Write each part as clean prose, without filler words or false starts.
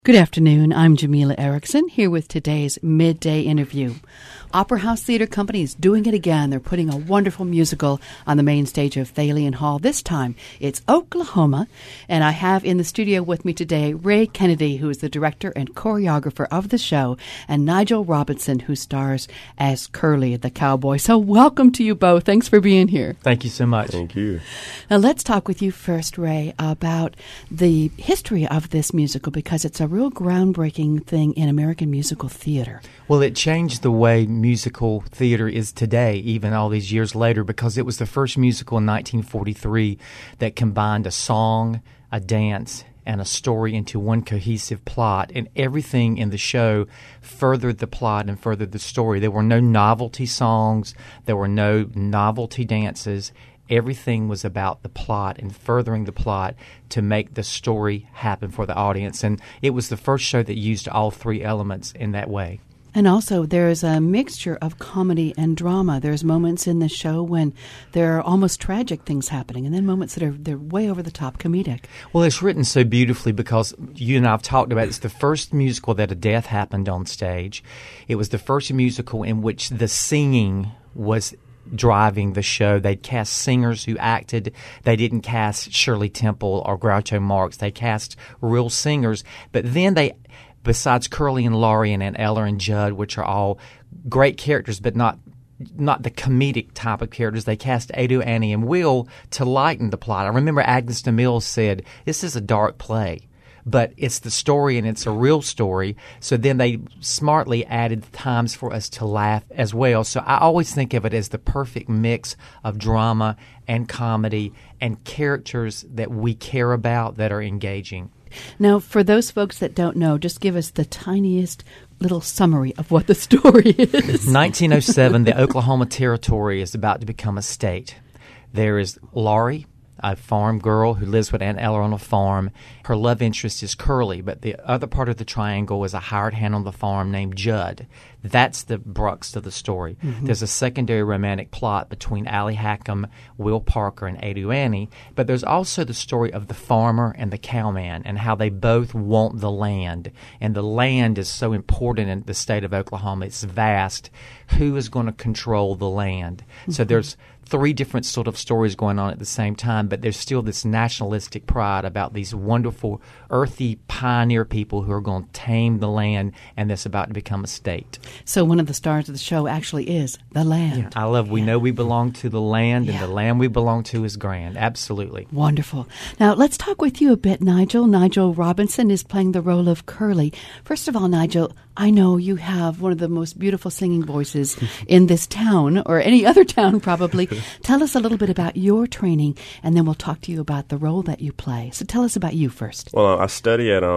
Good afternoon. I'm Jamila Erickson here with today's Midday Interview. Opera House Theater Company is doing it again. They're putting a wonderful musical on the main stage of Thalian Hall. This time, it's Oklahoma. And I have in the studio with me today Ray Kennedy, who is the director and choreographer of the show, and Nigel Robinson, who stars as Curly the cowboy. So welcome to you both. Thanks for being here. Thank you so much. Thank you. Now let's talk with you first, Ray, about the history of this musical, because it's a real groundbreaking thing in American musical theater. Well, it changed the way musical theater is today, even all these years later, because it was the first musical in 1943 that combined a song, a dance, and a story into one cohesive plot, and everything in the show furthered the plot and furthered the story. There were no novelty songs, there were no novelty dances. Everything was about the plot and furthering the plot to make the story happen for the audience. And it was the first show that used all three elements in that way. And also, there's a mixture of comedy and drama. There's moments in the show when there are almost tragic things happening, and then moments that they're way over the top comedic. Well, it's written so beautifully because you and I have talked about it. It's the first musical that a death happened on stage. It was the first musical in which the singing was driving the show. They'd cast singers who acted. They didn't cast Shirley Temple or Groucho Marx. They cast real singers. But then they, besides Curly and Laurie and Aunt Ella and Judd, which are all great characters, but not the comedic type of characters, they cast Adu, Annie, and Will to lighten the plot. I remember Agnes DeMille said, "This is a dark play, but it's the story and it's a real story." So then they smartly added times for us to laugh as well. So I always think of it as the perfect mix of drama and comedy and characters that we care about that are engaging. Now, for those folks that don't know, just give us the tiniest little summary of what the story is. 1907, the Oklahoma Territory is about to become a state. There is Laurie, a farm girl who lives with Aunt Ella on a farm. Her love interest is Curly, but the other part of the triangle is a hired hand on the farm named Judd. That's the crux of the story. Mm-hmm. There's a secondary romantic plot between Allie Hackham, Will Parker, and Adu Annie, but there's also the story of the farmer and the cowman and how they both want the land. And the land is so important in the state of Oklahoma. It's vast. Who is going to control the land? Mm-hmm. So there's three different sort of stories going on at the same time, but there's still this nationalistic pride about these wonderful, earthy pioneer people who are going to tame the land, and that's about to become a state. So one of the stars of the show actually is the land. Yeah, I love, we know we belong to the land, and the land we belong to is grand. Absolutely. Wonderful. Now, let's talk with you a bit, Nigel. Nigel Robinson is playing the role of Curly. First of all, Nigel, I know you have one of the most beautiful singing voices in this town, or any other town probably. Tell us a little bit about your training, and then we'll talk to you about the role that you play. So tell us about you first. Well, I study at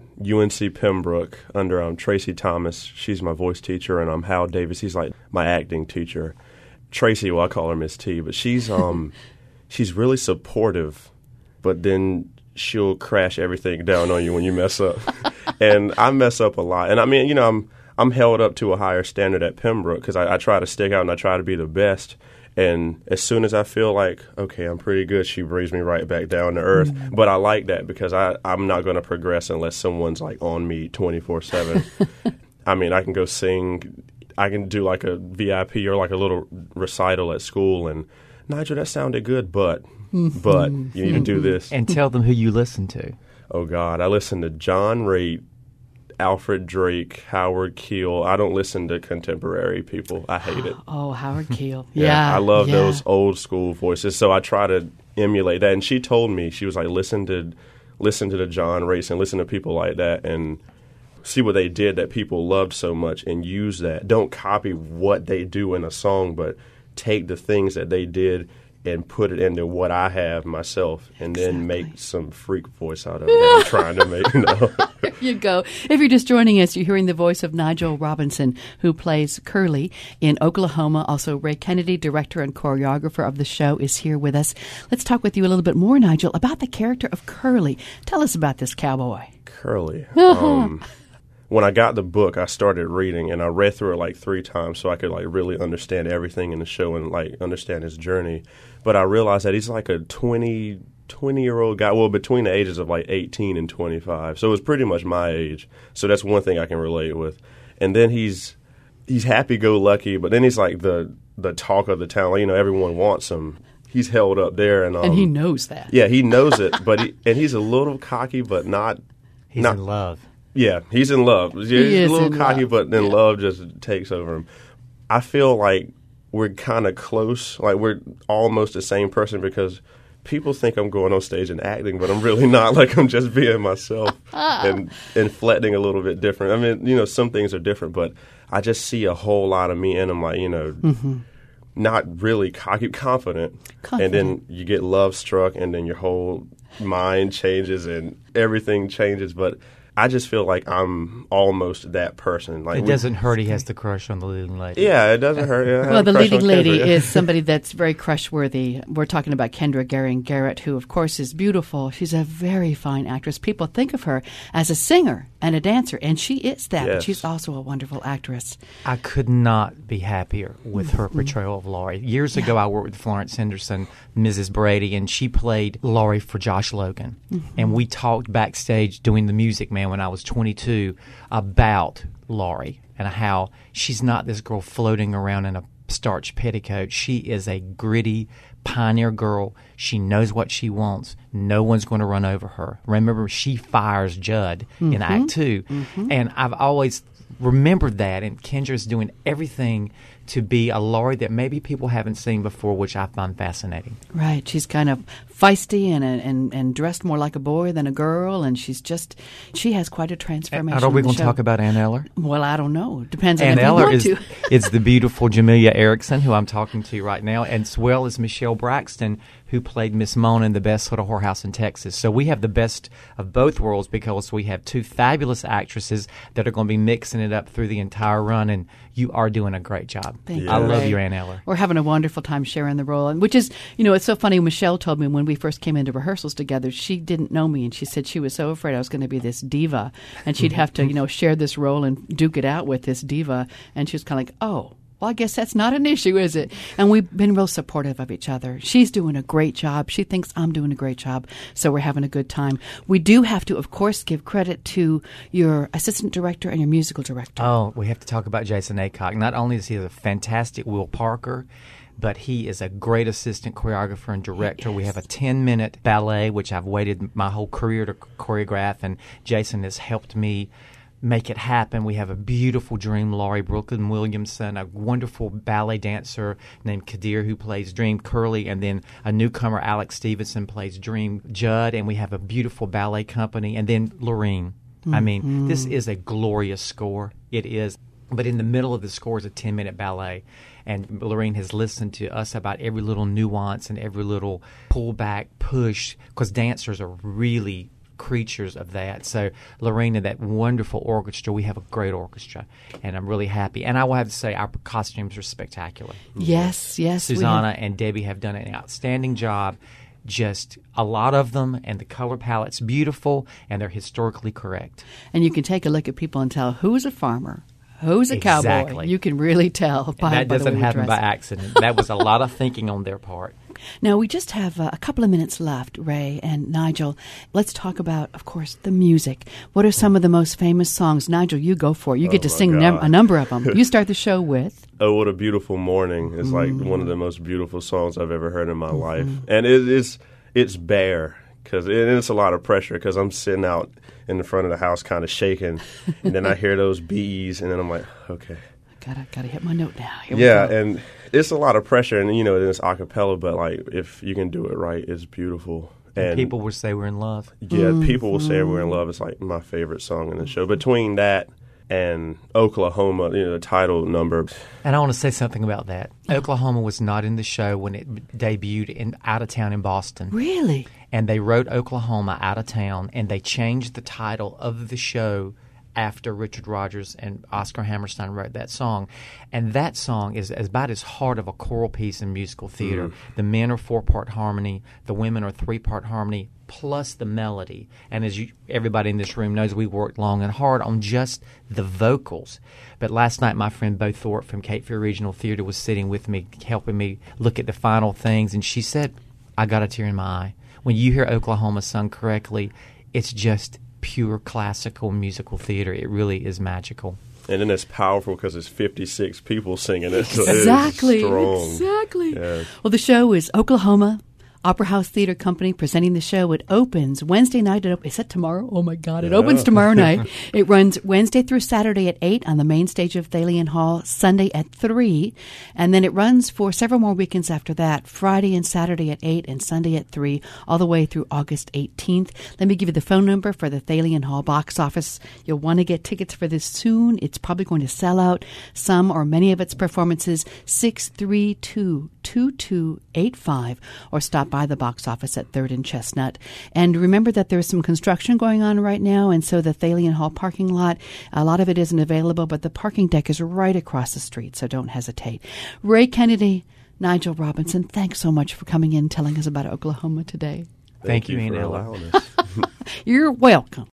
UNC Pembroke under Tracy Thomas. She's my voice teacher, and Hal Davis. He's like my acting teacher. Tracy, well, I call her Miss T, but she's she's really supportive, but then she'll crash everything down on you when you mess up. And I mess up a lot. And I mean, you know, I'm held up to a higher standard at Pembroke because I try to stick out and I try to be the best. And as soon as I feel like, okay, I'm pretty good, she brings me right back down to earth. Mm-hmm. But I like that because I'm not going to progress unless someone's like on me 24/7. I mean, I can go sing. I can do like a VIP or like a little recital at school. And Nigel, that sounded good, but you need to do this. And tell them who you listen to. Oh, God. I listen to John Raitt, Alfred Drake, Howard Keel. I don't listen to contemporary people. I hate it. Oh, Howard Keel. Yeah. I love those old school voices. So I try to emulate that. And she told me, she was like, listen to the John Raitt and listen to people like that and see what they did that people loved so much and use that. Don't copy what they do in a song, but take the things that they did and put it into what I have myself, and then make some freak voice out of it that I'm trying to make. There you go. If you're just joining us, you're hearing the voice of Nigel Robinson, who plays Curly in Oklahoma. Also, Ray Kennedy, director and choreographer of the show, is here with us. Let's talk with you a little bit more, Nigel, about the character of Curly. Tell us about this cowboy. Curly. when I got the book, I started reading, and I read through it like 3 times so I could like really understand everything in the show and like understand his journey. But I realized that he's like a 20-year-old guy, well, between the ages of like 18 and 25. So it was pretty much my age. So that's one thing I can relate with. And then he's happy-go-lucky, but then he's like the talk of the town. Like, you know, everyone wants him. He's held up there, and he knows that. Yeah, he knows it, but he's a little cocky, but not. He's in love. Yeah, he's in love. He's a little cocky, but then love just takes over him. I feel like we're kind of close, like we're almost the same person, because people think I'm going on stage and acting, but I'm really not. Like, I'm just being myself and inflecting a little bit different. I mean, you know, some things are different, but I just see a whole lot of me in him, like, you know, not really cocky, confident. And then you get love struck, and then your whole mind changes and everything changes. But I just feel like I'm almost that person. Like, it doesn't hurt he has the crush on the leading lady. Yeah, it doesn't hurt. Yeah, well, the leading lady is somebody that's very crush-worthy. We're talking about Kendra Garrett, who, of course, is beautiful. She's a very fine actress. People think of her as a singer and a dancer, and she is that, but she's also a wonderful actress. I could not be happier with her portrayal of Laurie. Years ago, I worked with Florence Henderson, Mrs. Brady, and she played Laurie for Josh Logan. And we talked backstage doing the Music Man when I was 22 about Laurie and how she's not this girl floating around in a starched petticoat. She is a gritty pioneer girl. She knows what she wants. No one's going to run over her. Remember, she fires Judd in Act 2. And I've always remembered that, and Kendra's doing everything to be a Laurie that maybe people haven't seen before, which I find fascinating. Right. She's kind of feisty and dressed more like a boy than a girl, and she has quite a transformation. Are we going to talk about Ann Eller? Well, I don't know. Depends on Ann if you Eller want to. It's the beautiful Jamelia Erickson, who I'm talking to right now, and as well as Michelle Braxton, who played Miss Mona in The Best Little Whorehouse in Texas. So we have the best of both worlds, because we have 2 fabulous actresses that are going to be mixing it up through the entire run, and you are doing a great job. Thank you. I love you, Ann Eller. We're having a wonderful time sharing the role, and which is, you know, it's so funny. Michelle told me when we first came into rehearsals together, she didn't know me, and she said she was so afraid I was going to be this diva, and she'd have to, you know, share this role and duke it out with this diva, and she was kind of like, oh, well, I guess that's not an issue, is it? And we've been real supportive of each other. She's doing a great job. She thinks I'm doing a great job. So we're having a good time. We do have to, of course, give credit to your assistant director and your musical director. Oh, we have to talk about Jason Aycock. Not only is he a fantastic Will Parker, but he is a great assistant choreographer and director. We have a 10-minute ballet, which I've waited my whole career to choreograph, and Jason has helped me make it happen. We have a beautiful Dream Laurie, Brooklyn Williamson, a wonderful ballet dancer named Kadir who plays Dream Curly, and then a newcomer, Alex Stevenson, plays Dream Judd, and we have a beautiful ballet company, and then Lorene. I mean, this is a glorious score. It is. But in the middle of the score is a 10-minute ballet, and Lorene has listened to us about every little nuance and every little pullback, push, because dancers are really creatures of that. So Lorena, that wonderful orchestra, we have a great orchestra, and I'm really happy. And I will have to say our costumes are spectacular. Yes. Susanna and Debbie have done an outstanding job. Just a lot of them, and the color palette's beautiful, and they're historically correct. And you can take a look at people and tell who's a farmer, who's a cowboy. Exactly. You can really tell by that by the doesn't way happen by dress. accident. That was a lot of thinking on their part. Now, we just have a couple of minutes left, Ray and Nigel. Let's talk about, of course, the music. What are some of the most famous songs? Nigel, you go for it. You get to sing a number of them. You start the show with... Oh, What a Beautiful Morning. It's like one of the most beautiful songs I've ever heard in my life. And it's bare, because it's a lot of pressure, because I'm sitting out in the front of the house kind of shaking, and then I hear those bees, and then I'm like, okay. Gotta hit my note now. Here we go. And it's a lot of pressure, and, you know, it's a cappella, but, like, if you can do it right, it's beautiful. And people will say we're in love. Yeah, people will say we're in love. It's, like, my favorite song in the show. Between that and Oklahoma, you know, the title number. And I want to say something about that. Oklahoma was not in the show when it debuted out of town in Boston. Really? And they wrote Oklahoma out of town, and they changed the title of the show after Richard Rodgers and Oscar Hammerstein wrote that song. And that song is about as hard of a choral piece in musical theater. The men are 4-part harmony, the women are 3-part harmony, plus the melody. And as everybody in this room knows, we worked long and hard on just the vocals. But last night, my friend Bo Thorpe from Cape Fear Regional Theater was sitting with me, helping me look at the final things, and she said, I got a tear in my eye. When you hear Oklahoma sung correctly, it's just pure classical musical theater. It really is magical. And then it's powerful because it's 56 people singing it. So Exactly. It is strong. Exactly. Yeah. Well, the show is Oklahoma Opera House Theater Company presenting the show. It opens Wednesday night. Is that tomorrow? Oh, my God. It opens tomorrow night. It runs Wednesday through Saturday at 8 on the main stage of Thalian Hall, Sunday at 3. And then it runs for several more weekends after that, Friday and Saturday at 8 and Sunday at 3, all the way through August 18th. Let me give you the phone number for the Thalian Hall box office. You'll want to get tickets for this soon. It's probably going to sell out some or many of its performances. 632-2285, or stop by the box office at 3rd and Chestnut. And remember that there's some construction going on right now, and so the Thalian Hall parking lot, a lot of it isn't available, but the parking deck is right across the street, so don't hesitate. Ray Kennedy, Nigel Robinson, thanks so much for coming in and telling us about Oklahoma today. Thank you, for Ian Eller. allowing us. You're welcome.